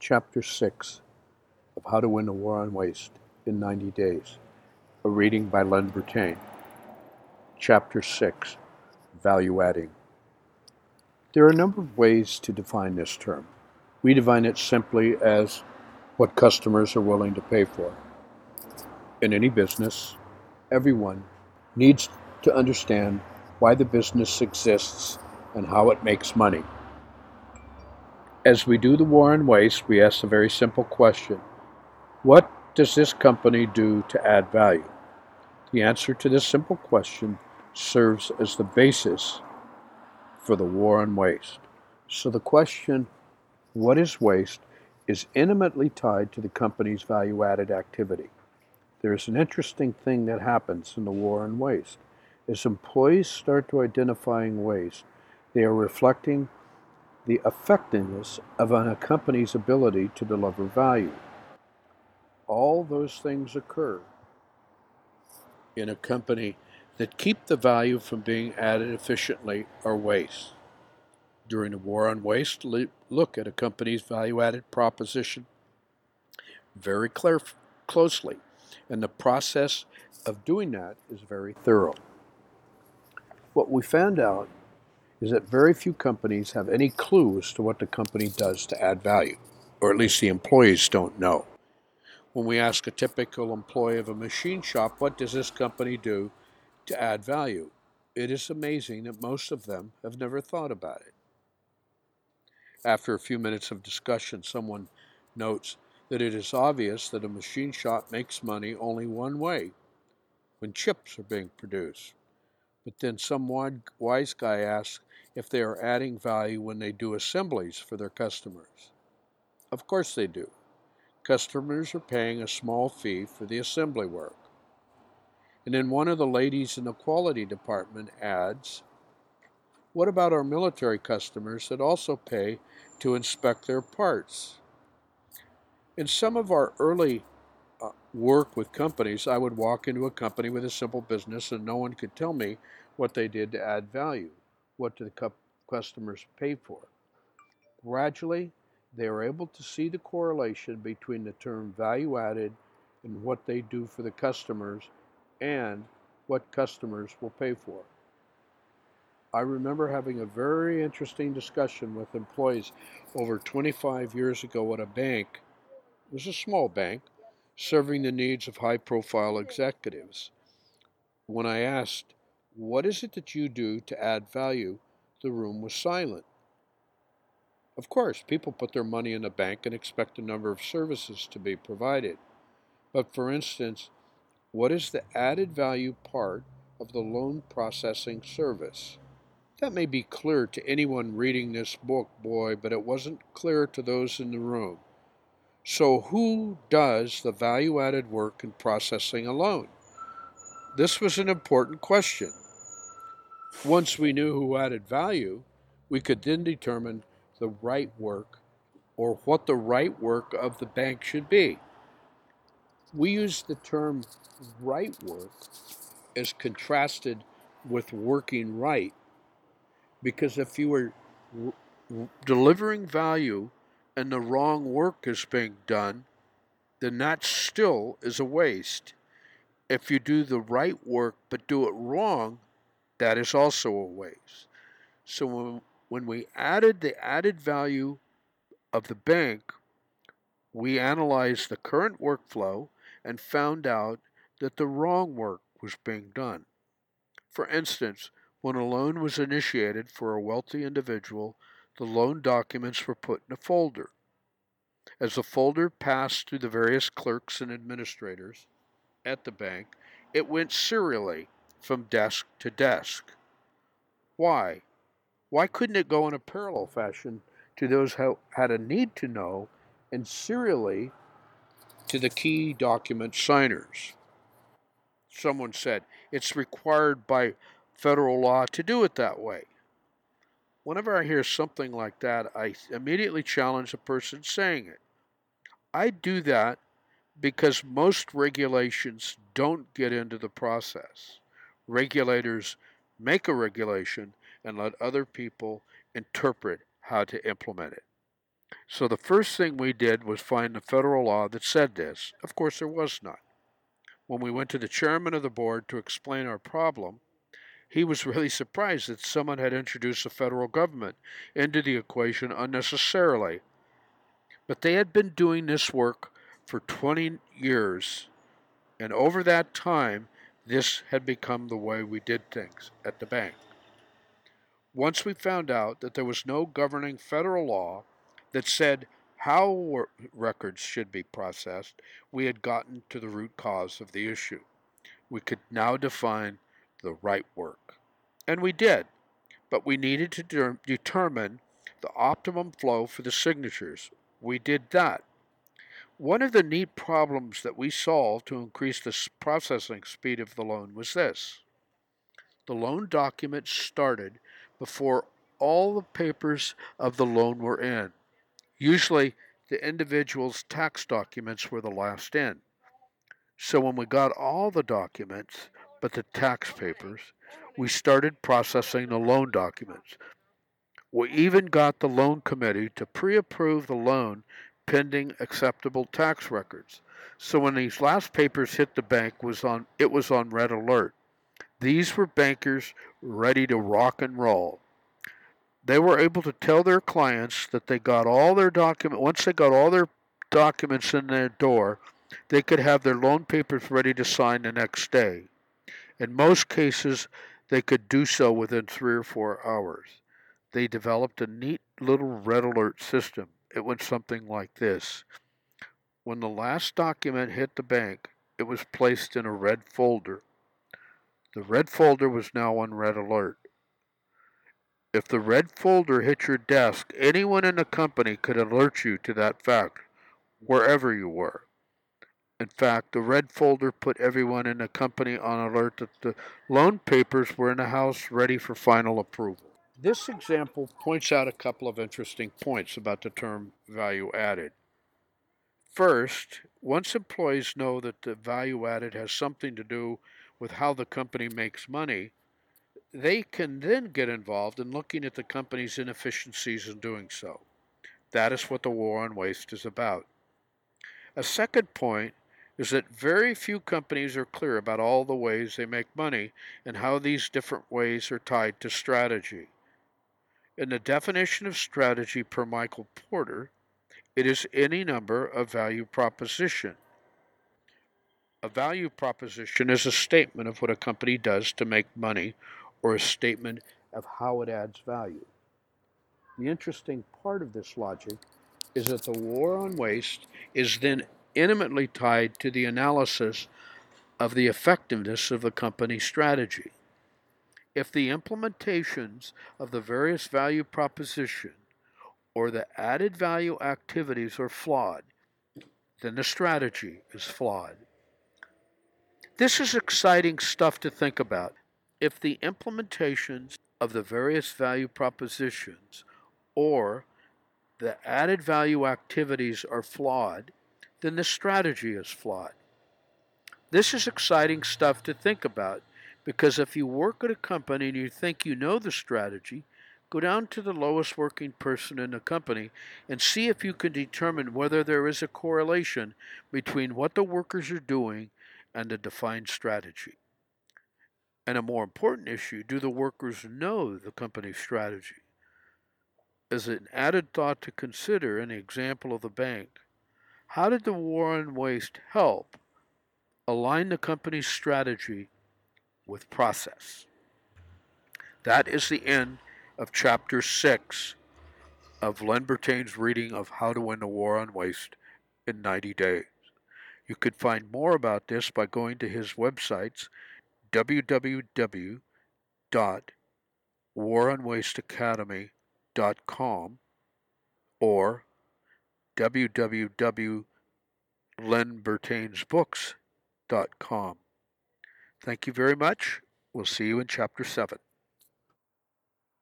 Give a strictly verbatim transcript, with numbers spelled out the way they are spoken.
Chapter six of How to Win the War on Waste in ninety days, a reading by Len Bertain. Chapter six, Value Adding. There are a number of ways to define this term. We define it simply as what customers are willing to pay for. In any business, everyone needs to understand why the business exists and how it makes money. As we do the war on waste, we ask a very simple question. What does this company do to add value? The answer to this simple question serves as the basis for the war on waste. So the question, what is waste, is intimately tied to the company's value-added activity. There is an interesting thing that happens in the war on waste. As employees start to identifying waste, they are reflecting the effectiveness of a company's ability to deliver value. All those things occur in a company that keep the value from being added efficiently or waste. During the war on waste, look at a company's value-added proposition very clear, closely, and the process of doing that is very thorough. What we found out is that very few companies have any clue as to what the company does to add value, or at least the employees don't know. When we ask a typical employee of a machine shop, what does this company do to add value? It is amazing that most of them have never thought about it. After a few minutes of discussion, someone notes that it is obvious that a machine shop makes money only one way, when chips are being produced. But then some wise guy asks if they are adding value when they do assemblies for their customers. Of course they do. Customers are paying a small fee for the assembly work. And then one of the ladies in the quality department adds, what about our military customers that also pay to inspect their parts? In some of our early uh, work with companies, I would walk into a company with a simple business and no one could tell me what they did to add value. What do the cu- customers pay for? Gradually, they are able to see the correlation between the term value added and what they do for the customers and what customers will pay for. I remember having a very interesting discussion with employees over twenty-five years ago at a bank. It was a small bank, serving the needs of high-profile executives. When I asked, what is it that you do to add value, the room was silent. Of course, people put their money in a bank and expect a number of services to be provided. But for instance, what is the added value part of the loan processing service? That may be clear to anyone reading this book, boy, but it wasn't clear to those in the room. So who does the value-added work in processing a loan? This was an important question. Once we knew who added value, we could then determine the right work or what the right work of the bank should be. We use the term right work as contrasted with working right, because if you were r- delivering value and the wrong work is being done, then that still is a waste. If you do the right work but do it wrong, that is also a waste. So when, when we added the added value of the bank, we analyzed the current workflow and found out that the wrong work was being done. For instance, when a loan was initiated for a wealthy individual, the loan documents were put in a folder. As the folder passed through the various clerks and administrators at the bank, it went serially from desk to desk. Why? Why couldn't it go in a parallel fashion to those who had a need to know and serially to the key document signers? Someone said, it's required by federal law to do it that way. Whenever I hear something like that, I immediately challenge the person saying it. I do that because most regulations don't get into the process. Regulators make a regulation and let other people interpret how to implement it. So the first thing we did was find the federal law that said this. Of course, there was none. When we went to the chairman of the board to explain our problem, he was really surprised that someone had introduced the federal government into the equation unnecessarily. But they had been doing this work for twenty years, and over that time, this had become the way we did things at the bank. Once we found out that there was no governing federal law that said how records should be processed, we had gotten to the root cause of the issue. We could now define the right work. And we did, but we needed to de- determine the optimum flow for the signatures. We did that. One of the neat problems that we solved to increase the processing speed of the loan was this. The loan document started before all the papers of the loan were in. Usually, the individual's tax documents were the last in. So when we got all the documents, but the tax papers, we started processing the loan documents. We even got the loan committee to pre-approve the loan pending acceptable tax records. So when these last papers hit the bank, was on it was on red alert. These were bankers ready to rock and roll. They were able to tell their clients that they got all their documents, once they got all their documents in their door, they could have their loan papers ready to sign the next day. In most cases, they could do so within three or four hours. They developed a neat little red alert system. It went something like this. When the last document hit the bank, it was placed in a red folder. The red folder was now on red alert. If the red folder hit your desk, anyone in the company could alert you to that fact, wherever you were. In fact, the red folder put everyone in the company on alert that the loan papers were in the house ready for final approval. This example points out a couple of interesting points about the term value added. First, once employees know that the value added has something to do with how the company makes money, they can then get involved in looking at the company's inefficiencies in doing so. That is what the war on waste is about. A second point is that very few companies are clear about all the ways they make money and how these different ways are tied to strategy. In the definition of strategy per Michael Porter, it is any number of value proposition. A value proposition is a statement of what a company does to make money or a statement of how it adds value. The interesting part of this logic is that the war on waste is then intimately tied to the analysis of the effectiveness of the company's strategy. If the implementations of the various value proposition or the added value activities are flawed, then the strategy is flawed. This is exciting stuff to think about. If the implementations of the various value propositions or the added value activities are flawed, then the strategy is flawed. This is exciting stuff to think about because if you work at a company and you think you know the strategy, go down to the lowest working person in the company and see if you can determine whether there is a correlation between what the workers are doing and the defined strategy. And a more important issue, do the workers know the company's strategy? As an added thought to consider in the example of the bank, how did the war on waste help align the company's strategy with process? That is the end of Chapter six of Len Bertain's reading of How to Win the War on Waste in ninety days. You could find more about this by going to his websites, w w w dot war on waste academy dot com or w w w dot len bertains books dot com. Thank you very much. We'll see you in Chapter seven.